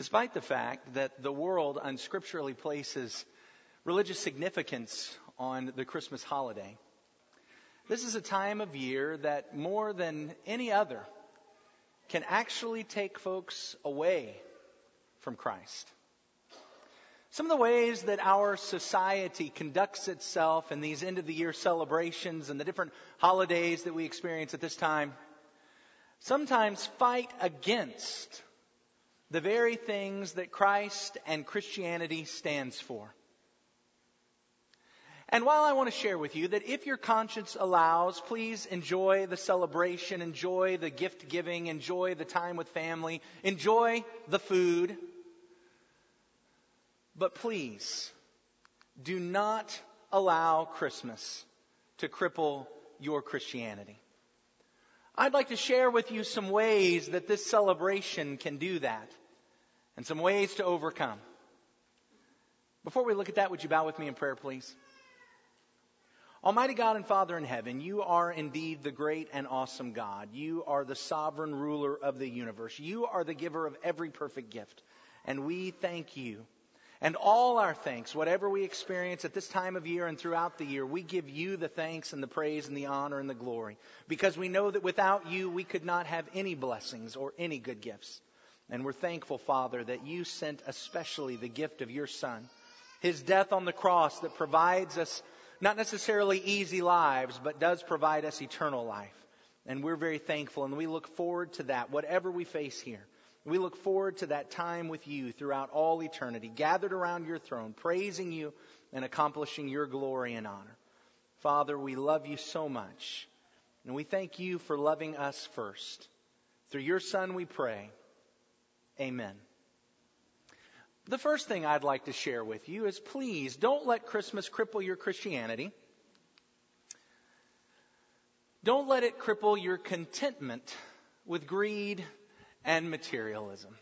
Despite the fact that the world unscripturally places religious significance on the Christmas holiday, this is a time of year that more than any other can actually take folks away from Christ. Some of the ways that our society conducts itself in these end-of-the-year celebrations and the different holidays that we experience at this time sometimes fight against the very things that Christ and Christianity stands for. And while I want to share with you that if your conscience allows, please enjoy the celebration, enjoy the gift giving, enjoy the time with family, enjoy the food. But please, do not allow Christmas to cripple your Christianity. I'd like to share with you some ways that this celebration can do that, and some ways to overcome. Before we look at that, would you bow with me in prayer, please? Almighty God and Father in heaven, you are indeed the great and awesome God. You are the sovereign ruler of the universe. You are the giver of every perfect gift. And we thank you. And all our thanks, whatever we experience at this time of year and throughout the year, we give you the thanks and the praise and the honor and the glory. Because we know that without you, we could not have any blessings or any good gifts. And we're thankful, Father, that you sent especially the gift of your Son. His death on the cross that provides us not necessarily easy lives, but does provide us eternal life. And we're very thankful, and we look forward to that, whatever we face here. We look forward to that time with you throughout all eternity, gathered around your throne, praising you and accomplishing your glory and honor. Father, we love you so much, and we thank you for loving us first. Through your Son we pray. Amen. The first thing I'd like to share with you is please don't let Christmas cripple your Christianity. Don't let it cripple your contentment with greed and materialism.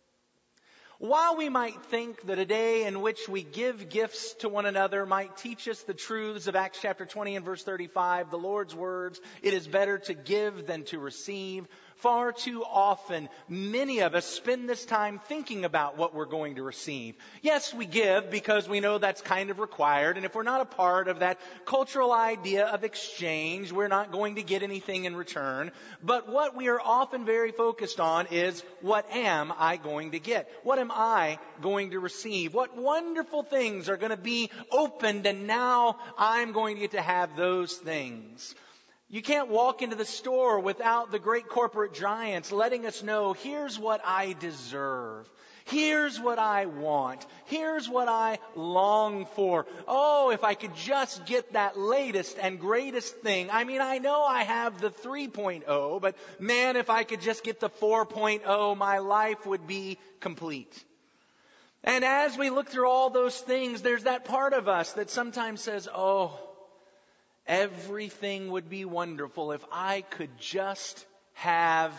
While we might think that a day in which we give gifts to one another might teach us the truths of Acts chapter 20 and verse 35, the Lord's words, it is better to give than to receive. Far too often, many of us spend this time thinking about what we're going to receive. Yes, we give because we know that's kind of required. And if we're not a part of that cultural idea of exchange, we're not going to get anything in return. But what we are often very focused on is, what am I going to get? What am I going to receive? What wonderful things are going to be opened, and now I'm going to get to have those things. You can't walk into the store without the great corporate giants letting us know, here's what I deserve. Here's what I want. Here's what I long for. Oh, if I could just get that latest and greatest thing. I mean, I know I have the 3.0, but man, if I could just get the 4.0, my life would be complete. And as we look through all those things, there's that part of us that sometimes says, oh, everything would be wonderful if I could just have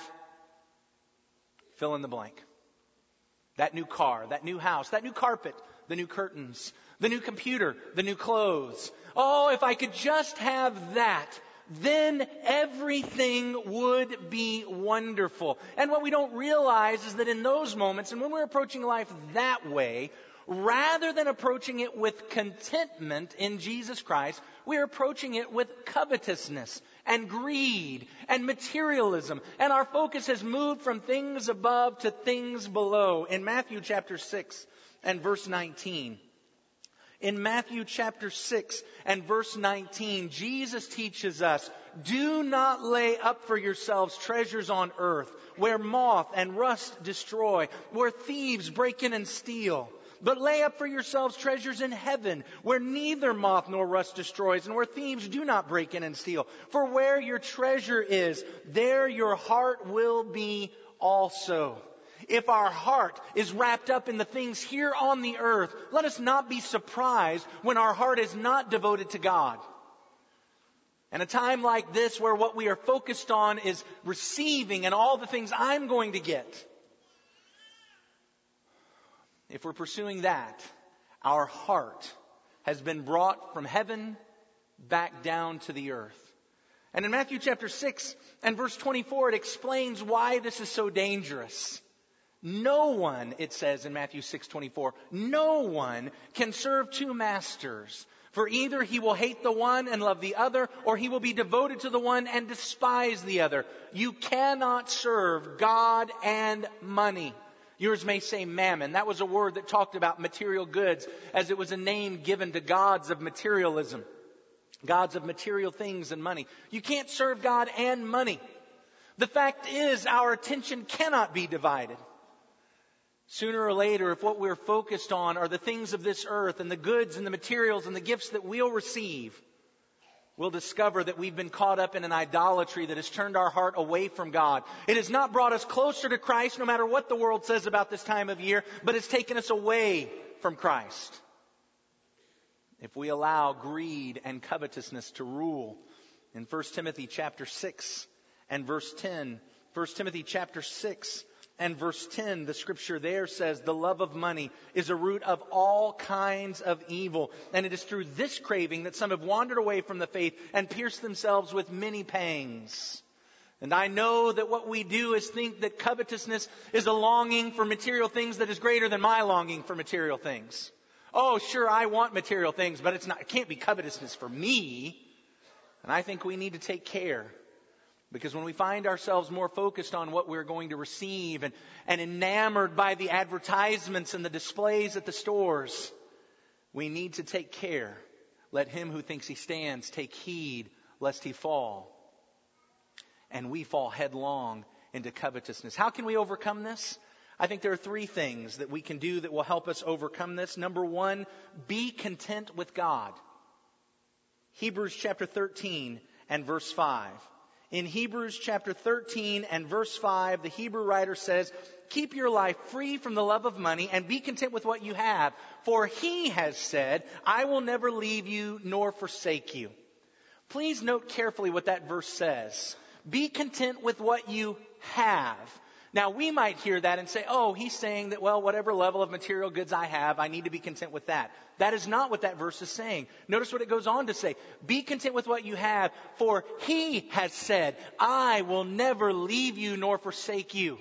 fill in the blank. That new car, that new house, that new carpet, the new curtains, the new computer, the new clothes. Oh, if I could just have that, then everything would be wonderful. And what we don't realize is that in those moments, and when we're approaching life that way, rather than approaching it with contentment in Jesus Christ, we're approaching it with covetousness and greed and materialism. And our focus has moved from things above to things below. In Matthew chapter 6 and verse 19. In Matthew chapter 6 and verse 19, Jesus teaches us, do not lay up for yourselves treasures on earth, where moth and rust destroy, where thieves break in and steal. But lay up for yourselves treasures in heaven, where neither moth nor rust destroys, and where thieves do not break in and steal. For where your treasure is, there your heart will be also. If our heart is wrapped up in the things here on the earth, let us not be surprised when our heart is not devoted to God. And a time like this, where what we are focused on is receiving and all the things I'm going to get, if we're pursuing that, our heart has been brought from heaven back down to the earth. And in Matthew chapter 6 and verse 24, it explains why this is so dangerous. No one, it says in Matthew 6:24, no one can serve two masters. For either he will hate the one and love the other, or he will be devoted to the one and despise the other. You cannot serve God and money. Yours may say mammon. That was a word that talked about material goods, as it was a name given to gods of materialism. Gods of material things and money. You can't serve God and money. The fact is, our attention cannot be divided. Sooner or later, if what we're focused on are the things of this earth and the goods and the materials and the gifts that we'll receive, we'll discover that we've been caught up in an idolatry that has turned our heart away from God. It has not brought us closer to Christ, no matter what the world says about this time of year, but it's taken us away from Christ. If we allow greed and covetousness to rule, in 1 Timothy chapter 6 and verse 10, 1 Timothy chapter 6 and verse 10, the scripture there says, the love of money is a root of all kinds of evil. And it is through this craving that some have wandered away from the faith and pierced themselves with many pangs. And I know that what we do is think that covetousness is a longing for material things that is greater than my longing for material things. Oh, sure, I want material things, but it can't be covetousness for me. And I think we need to take care. Because when we find ourselves more focused on what we're going to receive and enamored by the advertisements and the displays at the stores, we need to take care. Let him who thinks he stands take heed lest he fall. And we fall headlong into covetousness. How can we overcome this? I think there are three things that we can do that will help us overcome this. Number one, be content with God. Hebrews chapter 13 and verse 5. In Hebrews chapter 13 and verse 5, the Hebrew writer says, keep your life free from the love of money and be content with what you have. For he has said, I will never leave you nor forsake you. Please note carefully what that verse says. Be content with what you have. Now, we might hear that and say, oh, he's saying that, well, whatever level of material goods I have, I need to be content with that. That is not what that verse is saying. Notice what it goes on to say. Be content with what you have, for he has said, I will never leave you nor forsake you.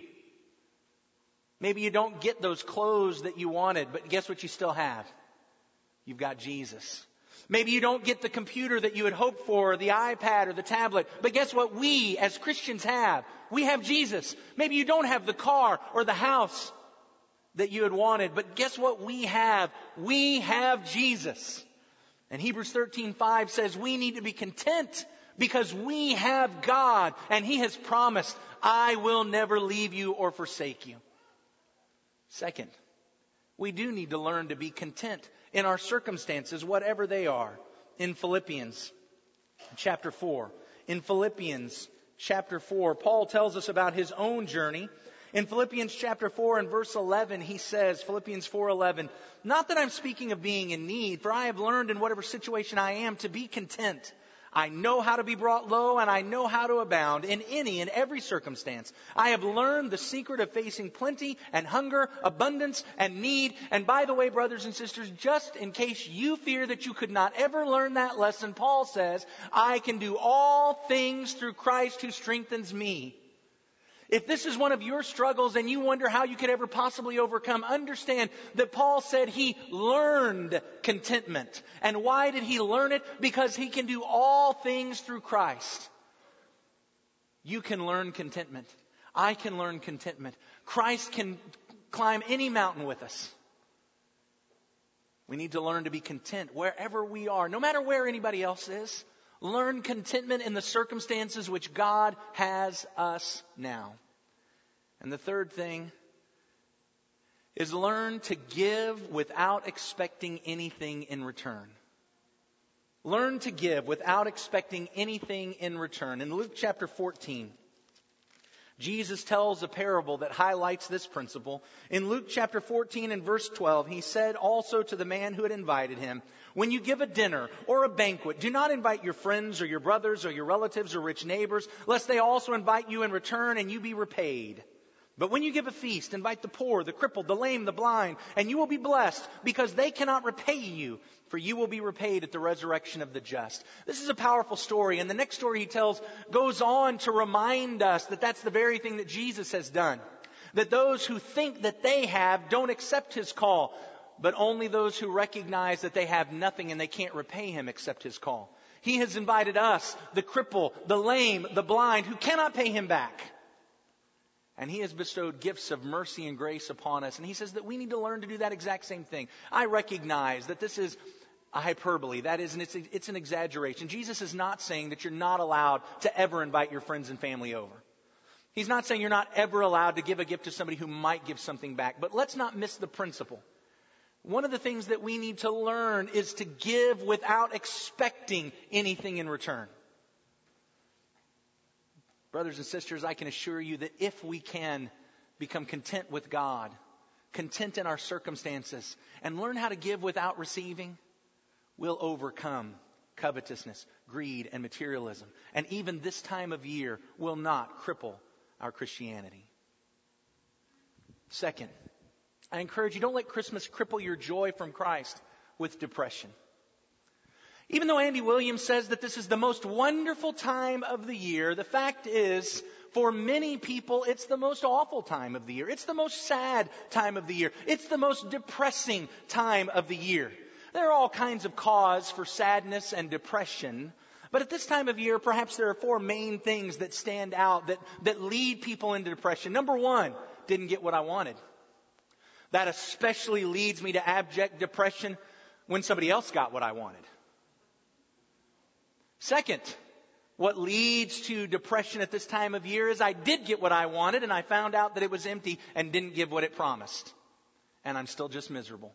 Maybe you don't get those clothes that you wanted, but guess what you still have? You've got Jesus. Maybe you don't get the computer that you had hoped for, or the iPad or the tablet. But guess what we as Christians have? We have Jesus. Maybe you don't have the car or the house that you had wanted. But guess what we have? We have Jesus. And Hebrews 13:5 says we need to be content because we have God. And he has promised, I will never leave you or forsake you. Second, we do need to learn to be content in our circumstances, whatever they are. In Philippians chapter 4. In Philippians chapter 4, Paul tells us about his own journey. In Philippians chapter 4 and verse 11, he says, Philippians 4:11, not that I'm speaking of being in need, for I have learned in whatever situation I am to be content. I know how to be brought low, and I know how to abound in any and every circumstance. I have learned the secret of facing plenty and hunger, abundance and need. And by the way, brothers and sisters, just in case you fear that you could not ever learn that lesson, Paul says, I can do all things through Christ who strengthens me. If this is one of your struggles and you wonder how you could ever possibly overcome, understand that Paul said he learned contentment. And why did he learn it? Because he can do all things through Christ. You can learn contentment. I can learn contentment. Christ can climb any mountain with us. We need to learn to be content wherever we are, no matter where anybody else is. Learn contentment in the circumstances which God has us now. And the third thing is learn to give without expecting anything in return. Learn to give without expecting anything in return. In Luke chapter 14, Jesus tells a parable that highlights this principle. In Luke chapter 14 and verse 12, he said also to the man who had invited him, when you give a dinner or a banquet, do not invite your friends or your brothers or your relatives or rich neighbors, lest they also invite you in return and you be repaid. But when you give a feast, invite the poor, the crippled, the lame, the blind, and you will be blessed because they cannot repay you, for you will be repaid at the resurrection of the just. This is a powerful story, and the next story he tells goes on to remind us that that's the very thing that Jesus has done. That those who think that they have don't accept His call, but only those who recognize that they have nothing and they can't repay Him accept His call. He has invited us, the cripple, the lame, the blind, who cannot pay Him back. And He has bestowed gifts of mercy and grace upon us. And He says that we need to learn to do that exact same thing. I recognize that this is a hyperbole. That is, it's an exaggeration. Jesus is not saying that you're not allowed to ever invite your friends and family over. He's not saying you're not ever allowed to give a gift to somebody who might give something back. But let's not miss the principle. One of the things that we need to learn is to give without expecting anything in return. Brothers and sisters, I can assure you that if we can become content with God, content in our circumstances, and learn how to give without receiving, we'll overcome covetousness, greed, and materialism. And even this time of year will not cripple our Christianity. Second, I encourage you, don't let Christmas cripple your joy from Christ with depression. Even though Andy Williams says that this is the most wonderful time of the year, the fact is, for many people, it's the most awful time of the year. It's the most sad time of the year. It's the most depressing time of the year. There are all kinds of cause for sadness and depression. But at this time of year, perhaps there are four main things that stand out that lead people into depression. Number one, didn't get what I wanted. That especially leads me to abject depression when somebody else got what I wanted. Second, what leads to depression at this time of year is I did get what I wanted and I found out that it was empty and didn't give what it promised. And I'm still just miserable.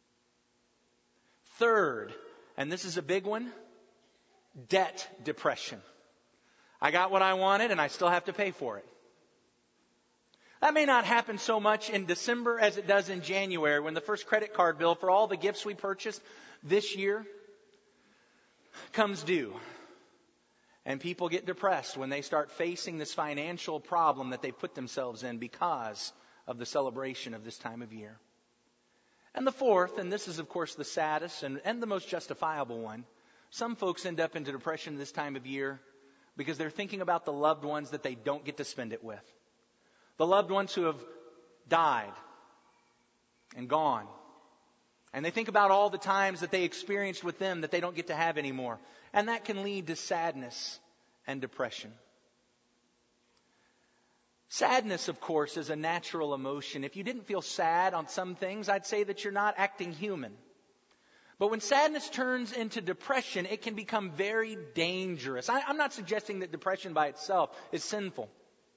Third, and this is a big one, debt depression. I got what I wanted and I still have to pay for it. That may not happen so much in December as it does in January when the first credit card bill for all the gifts we purchased this year comes due. And people get depressed when they start facing this financial problem that they put themselves in because of the celebration of this time of year. And the fourth, and this is of course the saddest and the most justifiable one, some folks end up into depression this time of year because they're thinking about the loved ones that they don't get to spend it with. The loved ones who have died and gone. And they think about all the times that they experienced with them that they don't get to have anymore. And that can lead to sadness and depression. Sadness, of course, is a natural emotion. If you didn't feel sad on some things, I'd say that you're not acting human. But when sadness turns into depression, it can become very dangerous. I'm not suggesting that depression by itself is sinful.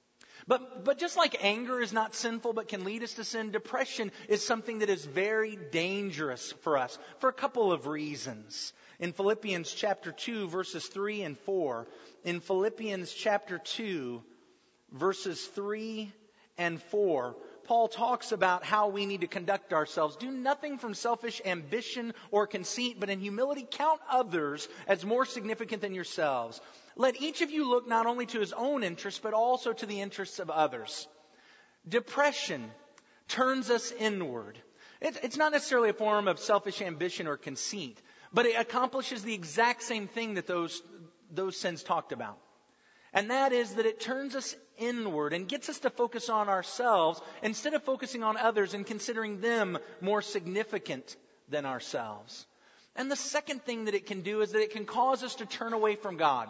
But just like anger is not sinful but can lead us to sin, depression is something that is very dangerous for us for a couple of reasons. In Philippians chapter 2, verses 3 and 4, in Philippians chapter 2, verses 3 and 4, Paul talks about how we need to conduct ourselves. Do nothing from selfish ambition or conceit, but in humility count others as more significant than yourselves. Let each of you look not only to his own interests, but also to the interests of others. Depression turns us inward. It's not necessarily a form of selfish ambition or conceit, but it accomplishes the exact same thing that those sins talked about. And that is that it turns us inward and gets us to focus on ourselves instead of focusing on others and considering them more significant than ourselves. And the second thing that it can do is that it can cause us to turn away from God.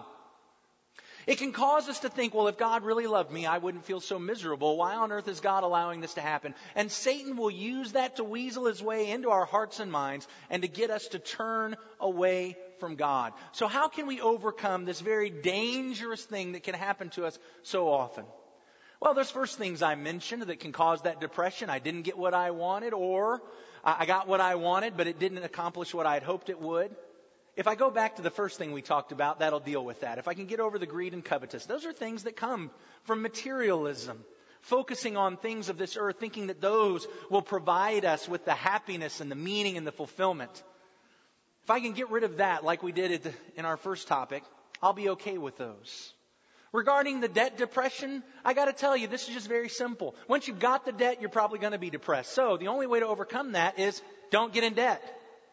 It can cause us to think, well, if God really loved me, I wouldn't feel so miserable. Why on earth is God allowing this to happen? And Satan will use that to weasel his way into our hearts and minds and to get us to turn away from God. So how can we overcome this very dangerous thing that can happen to us so often? Well, there's first things I mentioned that can cause that depression. I didn't get what I wanted, or I got what I wanted, but it didn't accomplish what I had hoped it would. If I go back to the first thing we talked about, that'll deal with that. If I can get over the greed and covetous, those are things that come from materialism. Focusing on things of this earth, thinking that those will provide us with the happiness and the meaning and the fulfillment. If I can get rid of that, like we did in our first topic, I'll be okay with those. Regarding the debt depression, I got to tell you, this is just very simple. Once you've got the debt, you're probably going to be depressed. So the only way to overcome that is don't get in debt.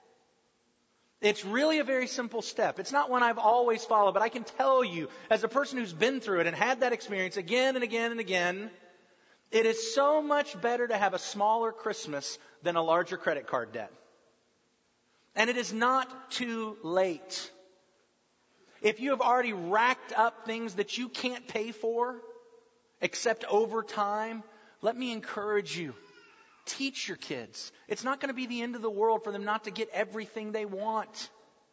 It's really a very simple step. It's not one I've always followed, but I can tell you, as a person who's been through it and had that experience again and again and again, It is so much better to have a smaller Christmas than a larger credit card debt. And it is not too late. If you have already racked up things that you can't pay for, except over time, let me encourage you. Teach your kids. It's not going to be the end of the world for them not to get everything they want.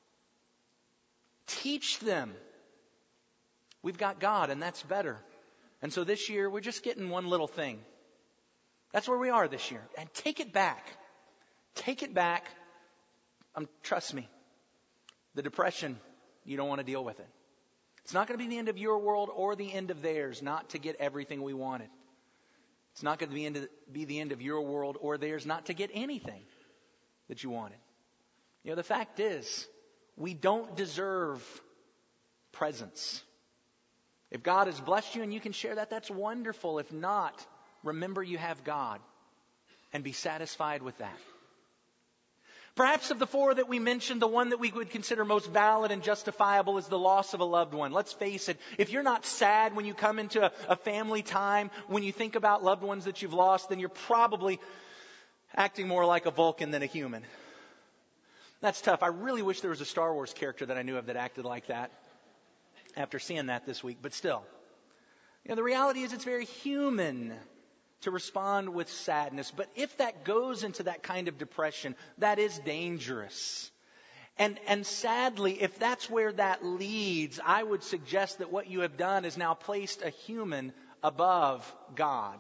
Teach them. We've got God, and that's better. And so this year, we're just getting one little thing. That's where we are this year. And take it back. Take it back. Trust me. The depression, you don't want to deal with it. It's not going to be the end of your world or the end of theirs not to get everything we wanted. It's not going to be the end of your world or theirs not to get anything that you wanted. You know, the fact is, we don't deserve presents. If God has blessed you and you can share that, that's wonderful. If not, remember you have God and be satisfied with that. Perhaps of the four that we mentioned, the one that we would consider most valid and justifiable is the loss of a loved one. Let's face it, if you're not sad when you come into a family time, when you think about loved ones that you've lost, then you're probably acting more like a Vulcan than a human. That's tough. I really wish there was a Star Wars character that I knew of that acted like that after seeing that this week. But still, you know, the reality is it's very human to respond with sadness. But if that goes into that kind of depression, that is dangerous. And sadly, if that's where that leads, I would suggest that what you have done is now placed a human above God.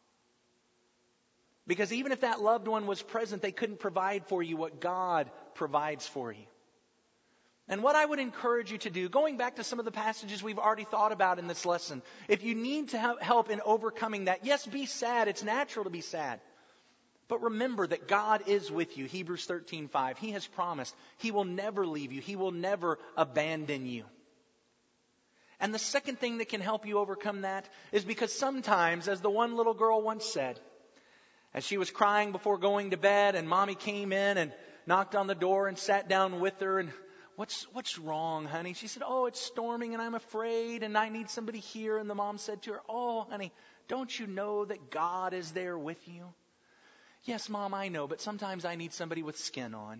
Because even if that loved one was present, they couldn't provide for you what God provides for you. And what I would encourage you to do, going back to some of the passages we've already thought about in this lesson, if you need to have help in overcoming that, yes, be sad. It's natural to be sad. But remember that God is with you. Hebrews 13:5. He has promised He will never leave you. He will never abandon you. And the second thing that can help you overcome that is because sometimes, as the one little girl once said, as she was crying before going to bed and Mommy came in and knocked on the door and sat down with her and, What's wrong, honey? She said, oh, it's storming and I'm afraid and I need somebody here. And the mom said to her, oh, honey, don't you know that God is there with you? Yes, Mom, I know, but sometimes I need somebody with skin on.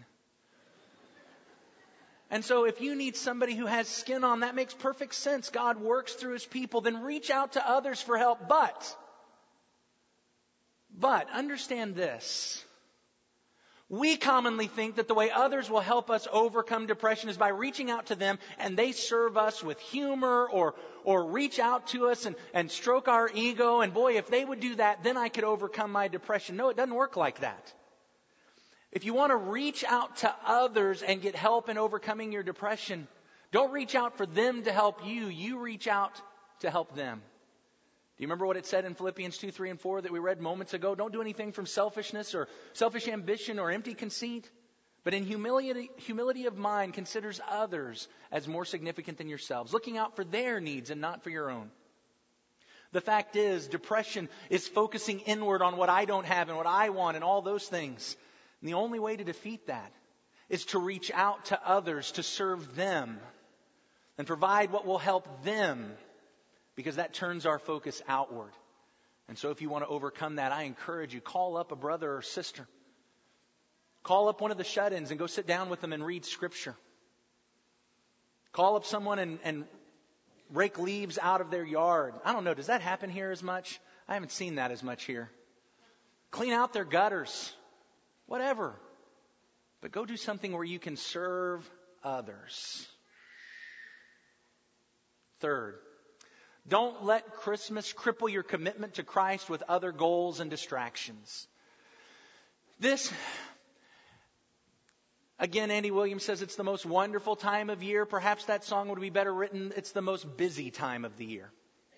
And so if you need somebody who has skin on, that makes perfect sense. God works through His people. Then reach out to others for help. But understand this. We commonly think that the way others will help us overcome depression is by reaching out to them and they serve us with humor or reach out to us and stroke our ego. And boy, if they would do that, then I could overcome my depression. No, it doesn't work like that. If you want to reach out to others and get help in overcoming your depression, don't reach out for them to help you. You reach out to help them. Do you remember what it said in Philippians 2, 3, and 4 that we read moments ago? Don't do anything from selfishness or selfish ambition or empty conceit, but in humility of mind considers others as more significant than yourselves, looking out for their needs and not for your own. The fact is, depression is focusing inward on what I don't have and what I want and all those things. And the only way to defeat that is to reach out to others, to serve them, and provide what will help them. Because that turns our focus outward. And so if you want to overcome that, I encourage you, call up a brother or sister. Call up one of the shut-ins and go sit down with them and read Scripture. Call up someone and rake leaves out of their yard. I don't know, does that happen here as much? I haven't seen that as much here. Clean out their gutters. Whatever. But go do something where you can serve others. Third, don't let Christmas cripple your commitment to Christ with other goals and distractions. This, again, Andy Williams says it's the most wonderful time of year. Perhaps that song would be better written, it's the most busy time of the year.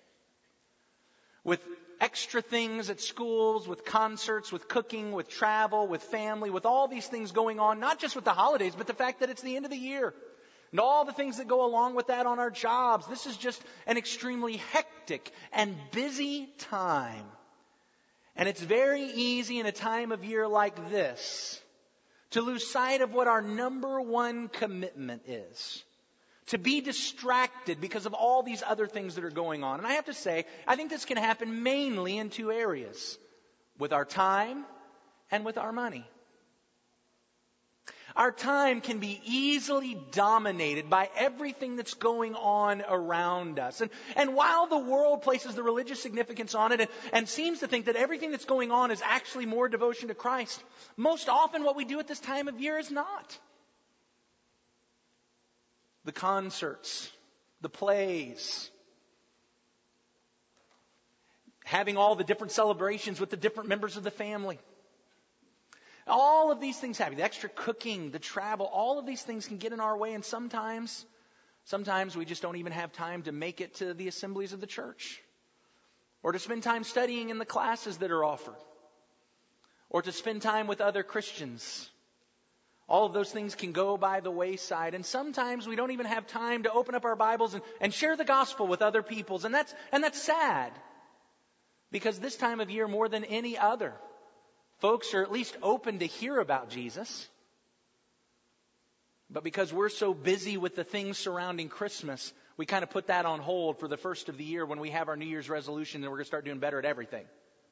With extra things at schools, with concerts, with cooking, with travel, with family, with all these things going on, not just with the holidays, but the fact that it's the end of the year. And all the things that go along with that on our jobs. This is just an extremely hectic and busy time. And it's very easy in a time of year like this to lose sight of what our number one commitment is. to be distracted because of all these other things that are going on. And I have to say, I think this can happen mainly in two areas: with our time and with our money. Our time can be easily dominated by everything that's going on around us. And while the world places the religious significance on it and seems to think that everything that's going on is actually more devotion to Christ, most often what we do at this time of year is not. The concerts, the plays, having all the different celebrations with the different members of the family. All of these things happen. The extra cooking, the travel, all of these things can get in our way. And sometimes we just don't even have time to make it to the assemblies of the church, or to spend time studying in the classes that are offered, or to spend time with other Christians. All of those things can go by the wayside. And sometimes we don't even have time to open up our Bibles and share the gospel with other peoples. And that's sad. Because this time of year, more than any other, folks are at least open to hear about Jesus. But because we're so busy with the things surrounding Christmas, we kind of put that on hold for the first of the year when we have our New Year's resolution and we're going to start doing better at everything.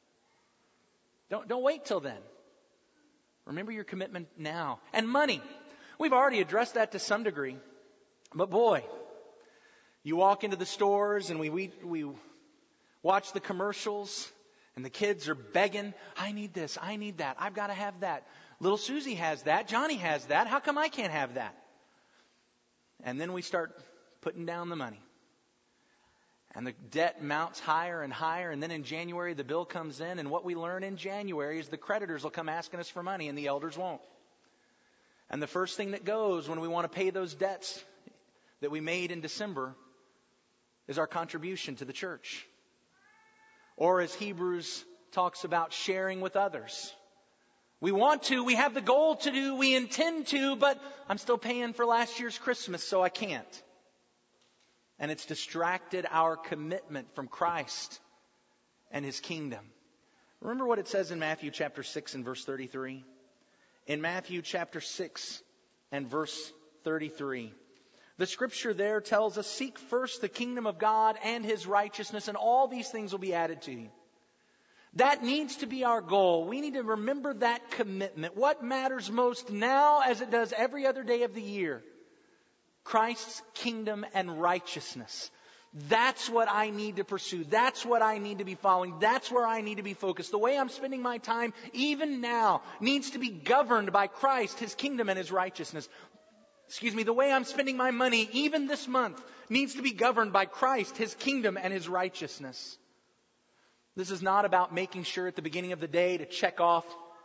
Don't wait till then. Remember your commitment now. And money. We've already addressed that to some degree. But boy, you walk into the stores and we watch the commercials. And the kids are begging, I need this, I need that, I've got to have that. Little Susie has that, Johnny has that, how come I can't have that? And then we start putting down the money. And the debt mounts higher and higher. And then in January, the bill comes in. And what we learn in January is the creditors will come asking us for money and the elders won't. And the first thing that goes when we want to pay those debts that we made in December is our contribution to the church. Or as Hebrews talks about, sharing with others. We want to, we have the goal to do, we intend to, but I'm still paying for last year's Christmas, so I can't. And it's distracted our commitment from Christ and His kingdom. Remember what it says in Matthew chapter 6 and verse 33? In Matthew chapter 6 and verse 33. The scripture there tells us, seek first the kingdom of God and His righteousness, and all these things will be added to you. That needs to be our goal. We need to remember that commitment. What matters most now, as it does every other day of the year? Christ's kingdom and righteousness. That's what I need to pursue. That's what I need to be following. That's where I need to be focused. The way I'm spending my time, even now, needs to be governed by Christ, His kingdom, and His righteousness. The way I'm spending my money, even this month, needs to be governed by Christ, His kingdom, and His righteousness. This is not about making sure at the beginning of the day to check off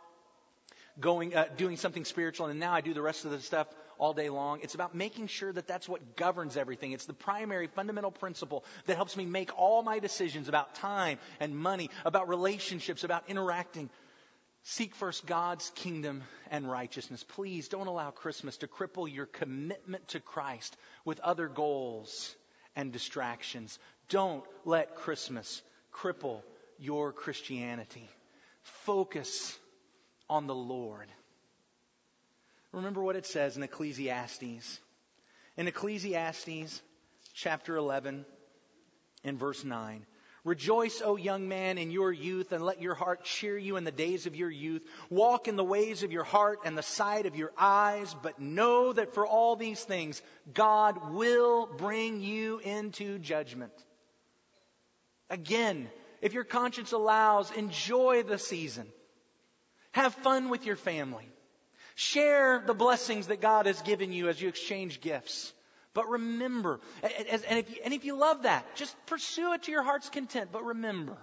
doing something spiritual, and now I do the rest of the stuff all day long. It's about making sure that that's what governs everything. It's the primary fundamental principle that helps me make all my decisions about time and money, about relationships, about interacting. Seek first God's kingdom and righteousness. Please don't allow Christmas to cripple your commitment to Christ with other goals and distractions. Don't let Christmas cripple your Christianity. Focus on the Lord. Remember what it says in Ecclesiastes. In Ecclesiastes chapter 11 and verse 9. Rejoice, O young man, in your youth, and let your heart cheer you in the days of your youth. Walk in the ways of your heart and the sight of your eyes, but know that for all these things, God will bring you into judgment. Again, if your conscience allows, enjoy the season. Have fun with your family. Share the blessings that God has given you as you exchange gifts. But remember, and if you love that, just pursue it to your heart's content. But remember,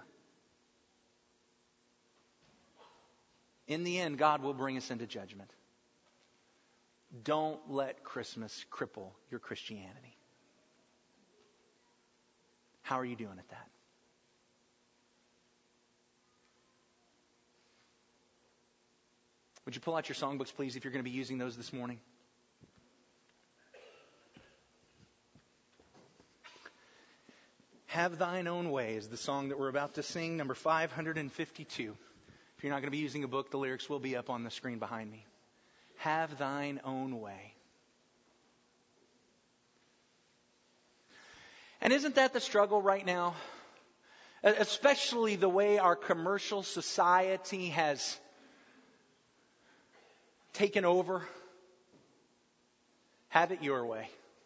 in the end, God will bring us into judgment. Don't let Christmas cripple your Christianity. How are you doing at that? Would you pull out your songbooks, please, if you're going to be using those this morning? Have Thine Own Way is the song that we're about to sing, number 552. If you're not going to be using a book, the lyrics will be up on the screen behind me. Have Thine Own Way. And isn't that the struggle right now? Especially the way our commercial society has taken over. Have it your way.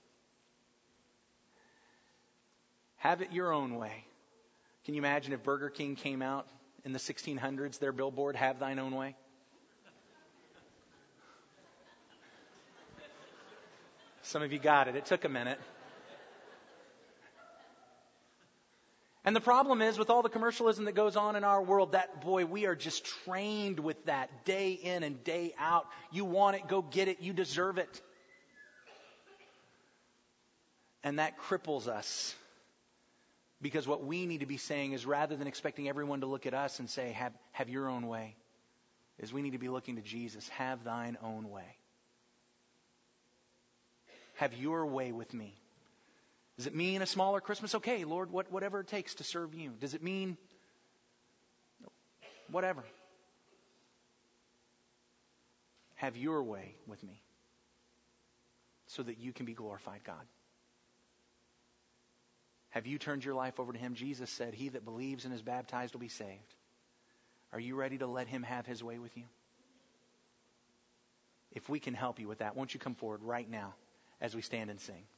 Have it your own way. Can you imagine if Burger King came out in the 1600s, their billboard, "Have thine own way"? Some of you got it. It took a minute. And the problem is, with all the commercialism that goes on in our world, that, boy, we are just trained with that day in and day out. You want it, go get it. You deserve it. And that cripples us. Because what we need to be saying is, rather than expecting everyone to look at us and say, have your own way, is we need to be looking to Jesus. Have thine own way. Have your way with me. Does it mean a smaller Christmas? Okay, Lord, whatever it takes to serve you. Does it mean whatever? Have your way with me so that you can be glorified, God. Have you turned your life over to Him? Jesus said, "He that believes and is baptized will be saved." Are you ready to let Him have His way with you? If we can help you with that, won't you come forward right now as we stand and sing?